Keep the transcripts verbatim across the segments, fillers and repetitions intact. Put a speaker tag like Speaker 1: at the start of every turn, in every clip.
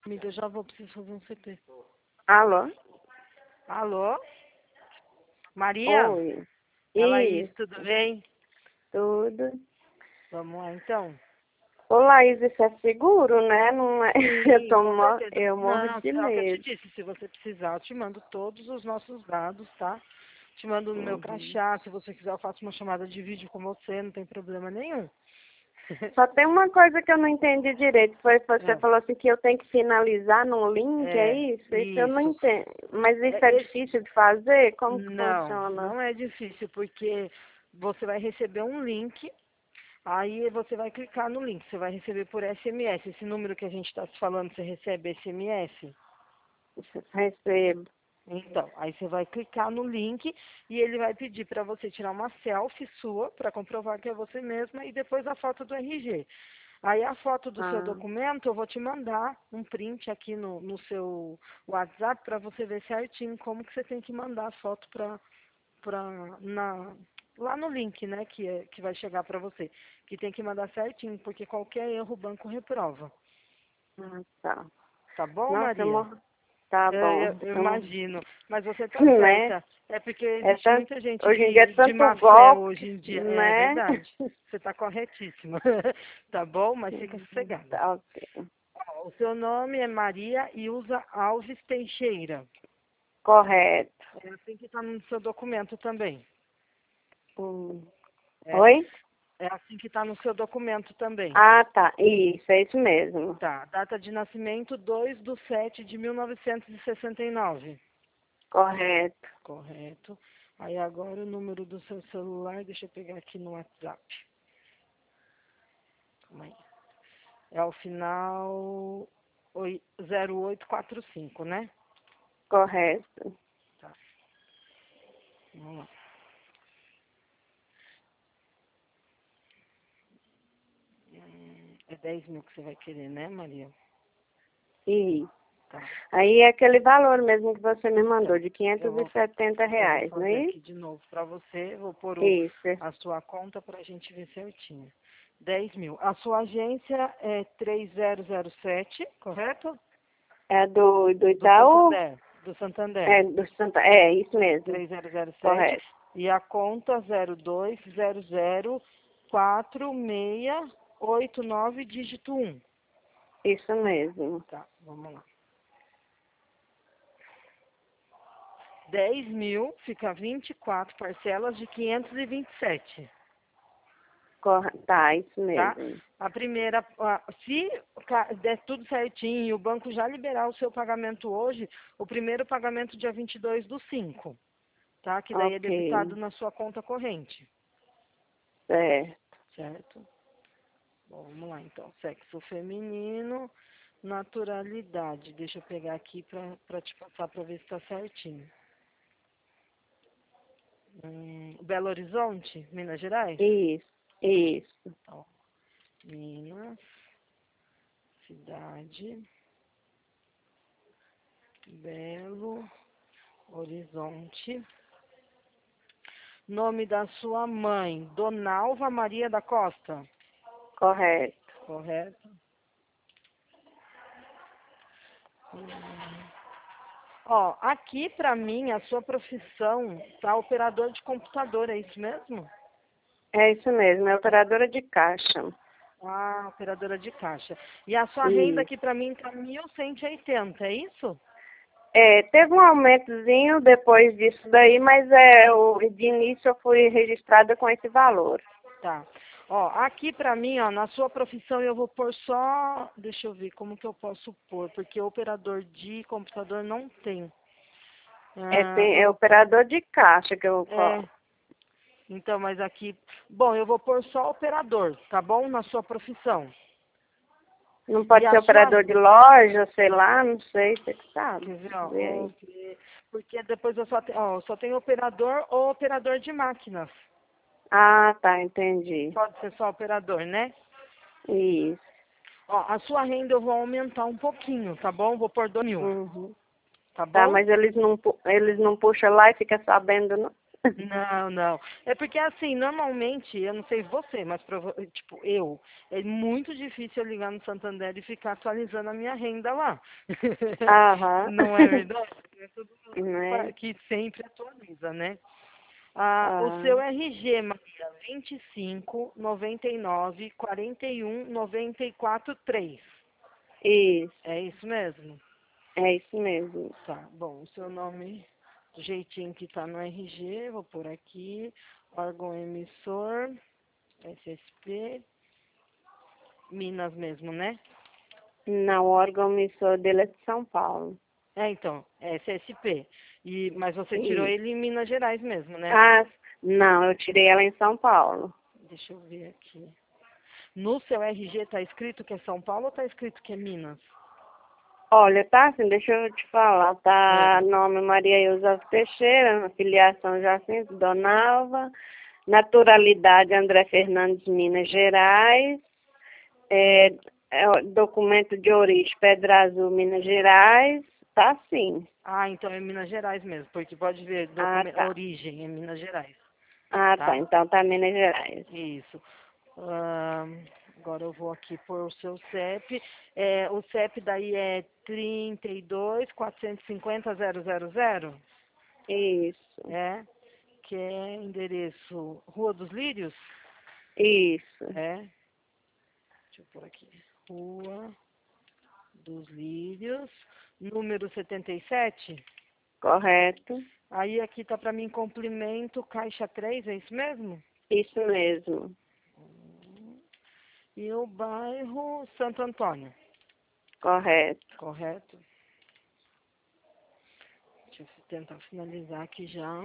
Speaker 1: Amiga, eu já vou, preciso fazer um C P.
Speaker 2: Alô?
Speaker 1: Alô? Maria?
Speaker 2: Oi.
Speaker 1: É Laís,
Speaker 2: Isso,
Speaker 1: tudo bem?
Speaker 2: tudo.
Speaker 1: Vamos lá, então.
Speaker 2: Ô, Laís, isso é seguro, né? Não é... Eu,
Speaker 1: Sim,
Speaker 2: tô
Speaker 1: com
Speaker 2: mo...
Speaker 1: certeza.
Speaker 2: eu morro
Speaker 1: Não,
Speaker 2: de
Speaker 1: é o que eu te
Speaker 2: medo.
Speaker 1: disse. Se você precisar, eu te mando todos os nossos dados, tá? Te mando no meu
Speaker 2: Uhum.
Speaker 1: crachá. Se você quiser, eu faço uma chamada de vídeo com você, não tem problema nenhum.
Speaker 2: Só tem uma coisa que eu não entendi direito. Foi você
Speaker 1: É,
Speaker 2: falou assim que eu tenho que finalizar no link, é
Speaker 1: é,
Speaker 2: isso? Isso eu não
Speaker 1: isso.
Speaker 2: entendo. Mas isso é
Speaker 1: É, esse-
Speaker 2: difícil de fazer? Como que
Speaker 1: não,
Speaker 2: funciona?
Speaker 1: não é difícil, porque você vai receber um link. Aí você vai clicar no link, você vai receber por S M S. Esse número que a gente está te falando, você recebe S M S?
Speaker 2: Recebo.
Speaker 1: Então, aí você vai clicar no link e ele vai pedir para você tirar uma selfie sua para comprovar que é você mesma e depois a foto do R G. Aí a foto do seu
Speaker 2: Ah,
Speaker 1: documento eu vou te mandar um print aqui no, no seu WhatsApp para você ver certinho como que você tem que mandar a foto para pra, na, lá no link, né, que, é, que vai chegar para você. Que tem que mandar certinho, porque qualquer erro o banco reprova.
Speaker 2: ah, tá.
Speaker 1: Tá bom,
Speaker 2: Nossa, eu
Speaker 1: Maria?
Speaker 2: morro. Tá
Speaker 1: Eu, eu-
Speaker 2: bom.
Speaker 1: eu
Speaker 2: Eu...
Speaker 1: imagino. Mas você tá
Speaker 2: Né?
Speaker 1: certa. É porque
Speaker 2: É
Speaker 1: existe
Speaker 2: tanto...
Speaker 1: muita gente
Speaker 2: Hoje em dia é
Speaker 1: de, de
Speaker 2: tanto
Speaker 1: má fé
Speaker 2: golpe,
Speaker 1: hoje em dia. É
Speaker 2: né?
Speaker 1: verdade. Você tá corretíssima. Tá bom? Mas fica sossegada.
Speaker 2: Tá ok.
Speaker 1: Ó, o seu nome é Maria Ilza Alves Teixeira.
Speaker 2: Correto.
Speaker 1: É assim que tá no seu documento também.
Speaker 2: Hum.
Speaker 1: É,
Speaker 2: Oi?
Speaker 1: é assim que tá no seu documento também.
Speaker 2: Ah, tá. Isso, é isso mesmo.
Speaker 1: Tá. Data de nascimento dois de sete de mil novecentos e sessenta e nove.
Speaker 2: Correto.
Speaker 1: Correto. Aí agora o número do seu celular, deixa eu pegar aqui no WhatsApp. Calma aí. É o final oi- zero oito quatro cinco, né?
Speaker 2: Correto.
Speaker 1: Tá. Vamos lá. Hum, É dez mil que você vai querer, né, Maria?
Speaker 2: Isso.
Speaker 1: Tá.
Speaker 2: Aí é aquele valor mesmo que você me mandou,
Speaker 1: Então,
Speaker 2: de
Speaker 1: eu
Speaker 2: quinhentos e
Speaker 1: vou,
Speaker 2: setenta
Speaker 1: eu vou
Speaker 2: reais, não
Speaker 1: fazer
Speaker 2: é
Speaker 1: aqui
Speaker 2: isso?
Speaker 1: de novo para você. Vou pôr o,
Speaker 2: Isso.
Speaker 1: a sua conta para a gente ver certinho. Dez mil. A sua agência é três zero zero sete, correto?
Speaker 2: É do, do
Speaker 1: Do
Speaker 2: Itaú?
Speaker 1: Santander. Do Santander.
Speaker 2: É do Santa... É, isso mesmo.
Speaker 1: três zero zero sete.
Speaker 2: Correto.
Speaker 1: E a conta zero dois zero zero quatro seis oito nove dígito um.
Speaker 2: Isso mesmo.
Speaker 1: Tá, vamos lá. Dez mil fica vinte e quatro parcelas de quinhentos e vinte e sete.
Speaker 2: Corre... Tá, isso
Speaker 1: Tá?
Speaker 2: mesmo.
Speaker 1: A primeira, a- se ca- der tudo certinho e o banco já liberar o seu pagamento hoje, o primeiro pagamento dia vinte e dois do cinco, tá? Que daí é
Speaker 2: Ok.
Speaker 1: debitado na sua conta corrente,
Speaker 2: Certo.
Speaker 1: certo? Bom, vamos lá então. Sexo feminino, naturalidade. Deixa eu pegar aqui pra, pra te passar pra ver se tá certinho. Hum, Belo Horizonte, Minas Gerais?
Speaker 2: Isso. Isso.
Speaker 1: Então, Minas, cidade, Belo Horizonte. Nome da sua mãe, Donalva Maria da Costa.
Speaker 2: Correto.
Speaker 1: Correto? Hum. Ó, aqui pra mim a sua profissão tá operador de computador, é isso mesmo?
Speaker 2: É isso mesmo, é operadora de caixa.
Speaker 1: Ah, operadora de caixa. E a sua renda
Speaker 2: Isso.
Speaker 1: aqui pra mim tá mil cento e oitenta, é isso?
Speaker 2: É, teve um aumentozinho depois disso daí, mas é, o, de início eu fui registrada com esse valor.
Speaker 1: Tá. Ó, aqui pra mim, ó, na sua profissão eu vou pôr só, deixa eu ver como que eu posso pôr, porque operador de computador não tem.
Speaker 2: É,
Speaker 1: Ah,
Speaker 2: tem, é
Speaker 1: eu,
Speaker 2: operador de caixa que eu
Speaker 1: é,
Speaker 2: coloco.
Speaker 1: então, mas aqui, bom, eu vou pôr só operador, tá bom? Na sua profissão.
Speaker 2: Não
Speaker 1: E
Speaker 2: pode
Speaker 1: a
Speaker 2: ser
Speaker 1: sua,
Speaker 2: operador de loja, sei lá, não sei, você que sabe.
Speaker 1: quer ver, ó,
Speaker 2: Vê aí.
Speaker 1: ok, porque depois eu só tenho, ó, eu só tenho operador ou operador de máquinas.
Speaker 2: Ah, tá, entendi.
Speaker 1: Pode ser só operador, né?
Speaker 2: Isso.
Speaker 1: Ó, a sua renda eu vou aumentar um pouquinho, tá bom? Vou pôr dois mil,
Speaker 2: Uhum.
Speaker 1: tá
Speaker 2: Tá,
Speaker 1: bom?
Speaker 2: mas eles não, pu- eles não puxam lá e fica sabendo, não?
Speaker 1: Não, não. É porque assim, normalmente, eu não sei você, mas prova- tipo, eu, é muito difícil eu ligar no Santander e ficar atualizando a minha renda lá.
Speaker 2: Aham.
Speaker 1: Não é verdade? É todo mundo
Speaker 2: Né?
Speaker 1: pa- que sempre atualiza, né? Ah, o
Speaker 2: Ah,
Speaker 1: seu R G, Maria, vinte e cinco, noventa e nove, quarenta e um, noventa e quatro, três.
Speaker 2: isso.
Speaker 1: É isso mesmo?
Speaker 2: É isso mesmo.
Speaker 1: Tá, bom, o seu nome, do jeitinho que tá no R G, vou por aqui, órgão emissor, S S P, Minas mesmo, né?
Speaker 2: Não, o órgão emissor dele é de São Paulo.
Speaker 1: É, então, é S S P. E, mas você tirou
Speaker 2: Isso.
Speaker 1: ele em Minas Gerais mesmo, né?
Speaker 2: Ah, não, eu tirei ela em São Paulo.
Speaker 1: Deixa eu ver aqui. No seu R G tá escrito que é São Paulo ou tá escrito que é Minas?
Speaker 2: Olha, tá assim, deixa eu te falar,
Speaker 1: É.
Speaker 2: tá nome Maria Elza Teixeira, filiação Jacinto Donalva, naturalidade André Fernandes, Minas Gerais, é, é, o documento de origem Pedra Azul, Minas Gerais, tá sim.
Speaker 1: Ah, então é Minas Gerais mesmo, porque pode ver
Speaker 2: Ah,
Speaker 1: documento,
Speaker 2: tá.
Speaker 1: origem é Minas Gerais,
Speaker 2: Ah, tá,
Speaker 1: tá?
Speaker 2: então tá Minas Gerais.
Speaker 1: Isso. Ahn, agora eu vou aqui pôr o seu C E P. É, o C E P daí é trinta e dois, quatrocentos e cinquenta, zero zero zero.
Speaker 2: Isso,
Speaker 1: É, que é endereço Rua dos Lírios.
Speaker 2: isso,
Speaker 1: É, deixa eu pôr aqui. Rua dos Lírios, número setenta e sete.
Speaker 2: correto,
Speaker 1: Aí aqui tá para mim complemento, caixa três, é isso mesmo?
Speaker 2: isso mesmo,
Speaker 1: E o bairro Santo Antônio,
Speaker 2: correto.
Speaker 1: correto? Deixa eu tentar finalizar aqui já.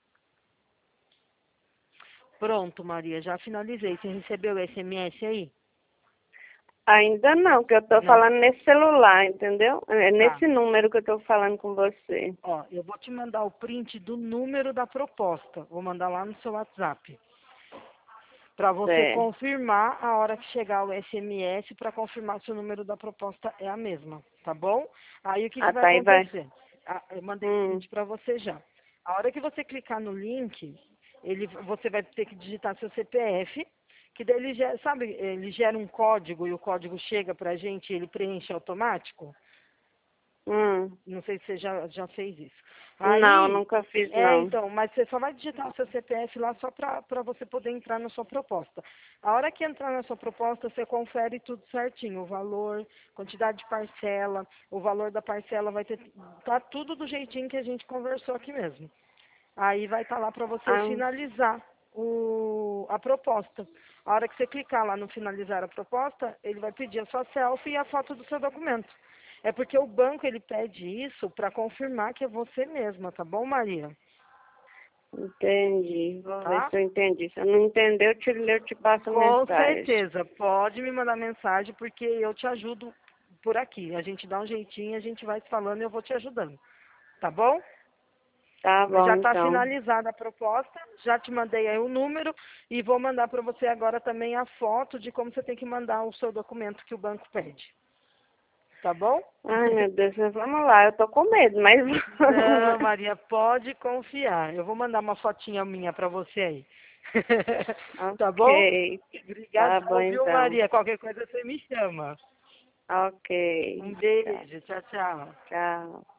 Speaker 1: Pronto, Maria, já finalizei. Você recebeu o S M S aí?
Speaker 2: Ainda não, que eu tô
Speaker 1: Não.
Speaker 2: falando nesse celular, entendeu? É
Speaker 1: Tá.
Speaker 2: nesse número que eu tô falando com você.
Speaker 1: Ó, eu vou te mandar o print do número da proposta. Vou mandar lá no seu WhatsApp. Para você
Speaker 2: É.
Speaker 1: confirmar a hora que chegar o S M S, para confirmar se o número da proposta é a mesma, tá bom? Aí o que, que
Speaker 2: Ah,
Speaker 1: vai
Speaker 2: tá, aí vai.
Speaker 1: acontecer? Ah, eu mandei o
Speaker 2: Hum,
Speaker 1: print para você já. A hora que você clicar no link, ele, você vai ter que digitar seu C P F, que daí ele gera, sabe, ele gera um código e o código chega para a gente e ele preenche automático.
Speaker 2: hum.
Speaker 1: Não sei se você já, já fez isso.
Speaker 2: Não,
Speaker 1: Aí,
Speaker 2: nunca fiz,
Speaker 1: é,
Speaker 2: não.
Speaker 1: então, mas você só vai digitar o seu C P F lá só para você poder entrar na sua proposta. A hora que entrar na sua proposta, você confere tudo certinho, o valor, quantidade de parcela, o valor da parcela vai ter, tá tudo do jeitinho que a gente conversou aqui mesmo. Aí vai estar lá para você
Speaker 2: Ah,
Speaker 1: finalizar o, a proposta. A hora que você clicar lá no finalizar a proposta, ele vai pedir a sua selfie e a foto do seu documento. É porque o banco ele pede isso para confirmar que é você mesma, tá bom, Maria?
Speaker 2: entendi. Vou ver
Speaker 1: Tá?
Speaker 2: se eu entendi. Se eu não entender, eu te, eu te passo
Speaker 1: Com
Speaker 2: mensagem.
Speaker 1: certeza. Pode me mandar mensagem porque eu te ajudo por aqui. A gente dá um jeitinho, a gente vai se falando e eu vou te ajudando. Tá bom?
Speaker 2: Tá
Speaker 1: Mas
Speaker 2: bom,
Speaker 1: já está
Speaker 2: então.
Speaker 1: finalizada a proposta, já te mandei aí o número e vou mandar para você agora também a foto de como você tem que mandar o seu documento que o banco pede. Tá bom?
Speaker 2: Ai, meu Deus, mas vamos lá. Eu tô com medo, mas...
Speaker 1: Não, Maria, pode confiar. Eu vou mandar uma fotinha minha para você aí. Tá bom?
Speaker 2: Ok.
Speaker 1: Obrigada,
Speaker 2: Tá bom,
Speaker 1: viu,
Speaker 2: então.
Speaker 1: Maria? Qualquer coisa você me chama.
Speaker 2: Ok.
Speaker 1: Um
Speaker 2: Tchau.
Speaker 1: beijo. Tchau, tchau.
Speaker 2: Tchau.